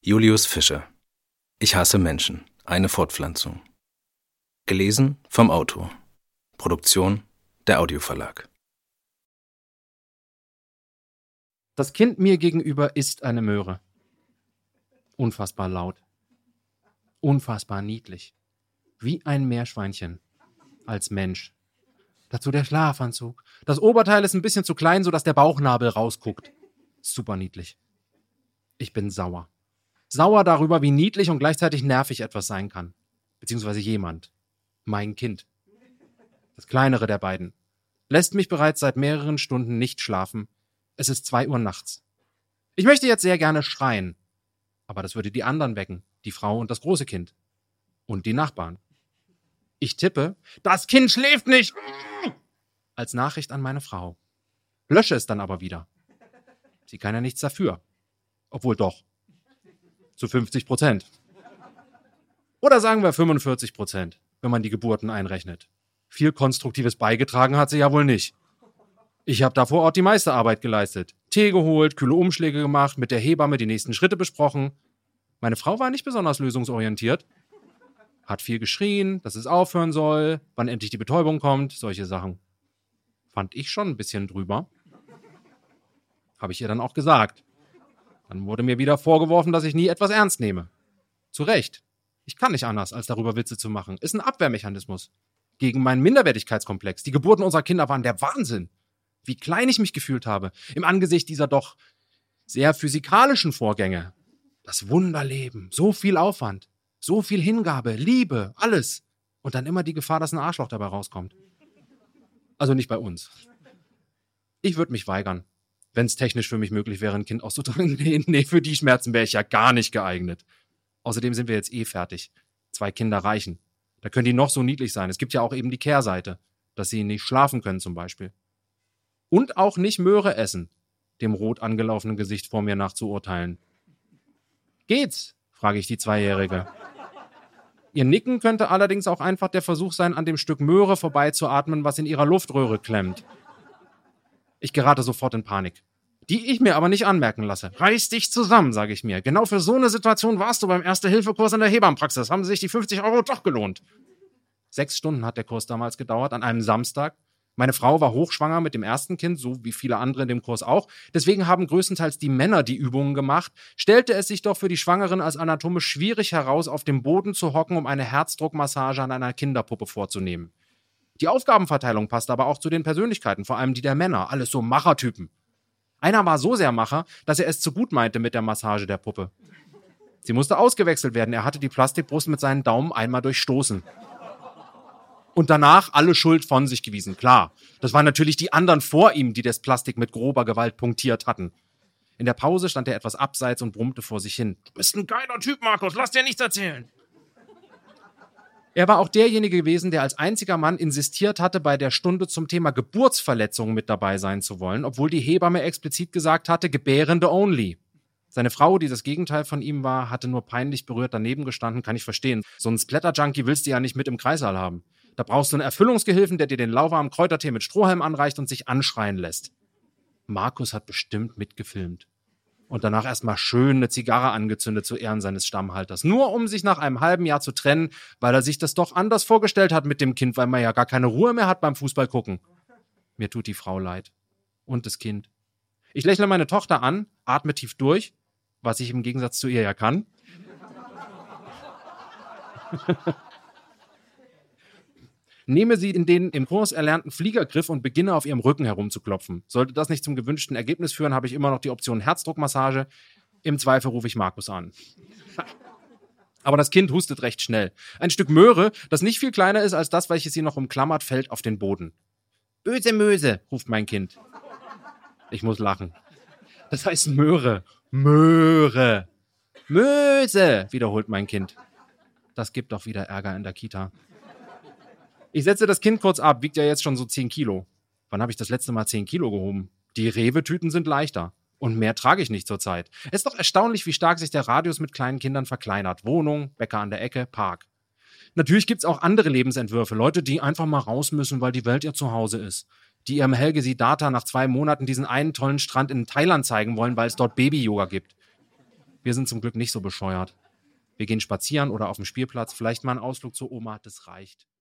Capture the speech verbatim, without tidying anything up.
Julius Fischer. Ich hasse Menschen. Eine Fortpflanzung. Gelesen vom Autor. Produktion der Audioverlag. Das Kind mir gegenüber ist eine Möhre. Unfassbar laut. Unfassbar niedlich. Wie ein Meerschweinchen. Als Mensch. Dazu der Schlafanzug. Das Oberteil ist ein bisschen zu klein, sodass der Bauchnabel rausguckt. Super niedlich. Ich bin sauer. Sauer darüber, wie niedlich und gleichzeitig nervig etwas sein kann. Beziehungsweise jemand. Mein Kind. Das kleinere der beiden. Lässt mich bereits seit mehreren Stunden nicht schlafen. Es ist zwei Uhr nachts. Ich möchte jetzt sehr gerne schreien. Aber das würde die anderen wecken. Die Frau und das große Kind. Und die Nachbarn. Ich tippe, das Kind schläft nicht! Als Nachricht an meine Frau. Lösche es dann aber wieder. Sie kann ja nichts dafür. Obwohl doch. Zu fünfzig Prozent. Oder sagen wir fünfundvierzig Prozent, wenn man die Geburten einrechnet. Viel Konstruktives beigetragen hat sie ja wohl nicht. Ich habe da vor Ort die meiste Arbeit geleistet. Tee geholt, kühle Umschläge gemacht, mit der Hebamme die nächsten Schritte besprochen. Meine Frau war nicht besonders lösungsorientiert. Hat viel geschrien, dass es aufhören soll, wann endlich die Betäubung kommt, solche Sachen. Fand ich schon ein bisschen drüber. Habe ich ihr dann auch gesagt. Dann wurde mir wieder vorgeworfen, dass ich nie etwas ernst nehme. Zu Recht. Ich kann nicht anders, als darüber Witze zu machen. Ist ein Abwehrmechanismus. Gegen meinen Minderwertigkeitskomplex. Die Geburten unserer Kinder waren der Wahnsinn. Wie klein ich mich gefühlt habe. Im Angesicht dieser doch sehr physikalischen Vorgänge. Das Wunderleben. So viel Aufwand. So viel Hingabe, Liebe, alles. Und dann immer die Gefahr, dass ein Arschloch dabei rauskommt. Also nicht bei uns. Ich würde mich weigern. Wenn es technisch für mich möglich wäre, ein Kind auszutragen. Nee, nee, für die Schmerzen wäre ich ja gar nicht geeignet. Außerdem sind wir jetzt eh fertig. Zwei Kinder reichen. Da können die noch so niedlich sein. Es gibt ja auch eben die Kehrseite, dass sie nicht schlafen können zum Beispiel. Und auch nicht Möhre essen, dem rot angelaufenen Gesicht vor mir nach zu urteilen. Geht's? Frage ich die Zweijährige. Ihr Nicken könnte allerdings auch einfach der Versuch sein, an dem Stück Möhre vorbeizuatmen, was in ihrer Luftröhre klemmt. Ich gerate sofort in Panik, die ich mir aber nicht anmerken lasse. Reiß dich zusammen, sage ich mir. Genau für so eine Situation warst du beim Erste-Hilfe-Kurs in der Hebammenpraxis. Haben sich die fünfzig Euro doch gelohnt. Sechs Stunden hat der Kurs damals gedauert, an einem Samstag. Meine Frau war hochschwanger mit dem ersten Kind, so wie viele andere in dem Kurs auch. Deswegen haben größtenteils die Männer die Übungen gemacht. Stellte es sich doch für die Schwangeren als anatomisch schwierig heraus, auf dem Boden zu hocken, um eine Herzdruckmassage an einer Kinderpuppe vorzunehmen. Die Aufgabenverteilung passte aber auch zu den Persönlichkeiten, vor allem die der Männer. Alles so Machertypen. Einer war so sehr Macher, dass er es zu gut meinte mit der Massage der Puppe. Sie musste ausgewechselt werden. Er hatte die Plastikbrust mit seinen Daumen einmal durchstoßen. Und danach alle Schuld von sich gewiesen, klar. Das waren natürlich die anderen vor ihm, die das Plastik mit grober Gewalt punktiert hatten. In der Pause stand er etwas abseits und brummte vor sich hin. Du bist ein geiler Typ, Markus, lass dir nichts erzählen. Er war auch derjenige gewesen, der als einziger Mann insistiert hatte, bei der Stunde zum Thema Geburtsverletzungen mit dabei sein zu wollen, obwohl die Hebamme explizit gesagt hatte, Gebärende only. Seine Frau, die das Gegenteil von ihm war, hatte nur peinlich berührt daneben gestanden, kann ich verstehen. So einen Splatter-Junkie willst du ja nicht mit im Kreissaal haben. Da brauchst du einen Erfüllungsgehilfen, der dir den lauwarmen Kräutertee mit Strohhalm anreicht und sich anschreien lässt. Markus hat bestimmt mitgefilmt. Und danach erstmal schön eine Zigarre angezündet zu Ehren seines Stammhalters. Nur um sich nach einem halben Jahr zu trennen, weil er sich das doch anders vorgestellt hat mit dem Kind, weil man ja gar keine Ruhe mehr hat beim Fußball gucken. Mir tut die Frau leid. Und das Kind. Ich lächle meine Tochter an, atme tief durch, was ich im Gegensatz zu ihr ja kann. Nehme sie in den im Kurs erlernten Fliegergriff und beginne auf ihrem Rücken herumzuklopfen. Sollte das nicht zum gewünschten Ergebnis führen, habe ich immer noch die Option Herzdruckmassage. Im Zweifel rufe ich Markus an. Aber das Kind hustet recht schnell. Ein Stück Möhre, das nicht viel kleiner ist als das, welches sie noch umklammert, fällt auf den Boden. Böse Möse, ruft mein Kind. Ich muss lachen. Das heißt Möhre. Möhre. Möse, wiederholt mein Kind. Das gibt doch wieder Ärger in der Kita. Ich setze das Kind kurz ab, wiegt ja jetzt schon so zehn Kilo. Wann habe ich das letzte Mal zehn Kilo gehoben? Die Rewe-Tüten sind leichter. Und mehr trage ich nicht zurzeit. Es ist doch erstaunlich, wie stark sich der Radius mit kleinen Kindern verkleinert. Wohnung, Bäcker an der Ecke, Park. Natürlich gibt's auch andere Lebensentwürfe. Leute, die einfach mal raus müssen, weil die Welt ihr Zuhause ist. Die ihrem Helge Siddhartha nach zwei Monaten diesen einen tollen Strand in Thailand zeigen wollen, weil es dort Baby-Yoga gibt. Wir sind zum Glück nicht so bescheuert. Wir gehen spazieren oder auf dem Spielplatz, vielleicht mal einen Ausflug zur Oma, das reicht.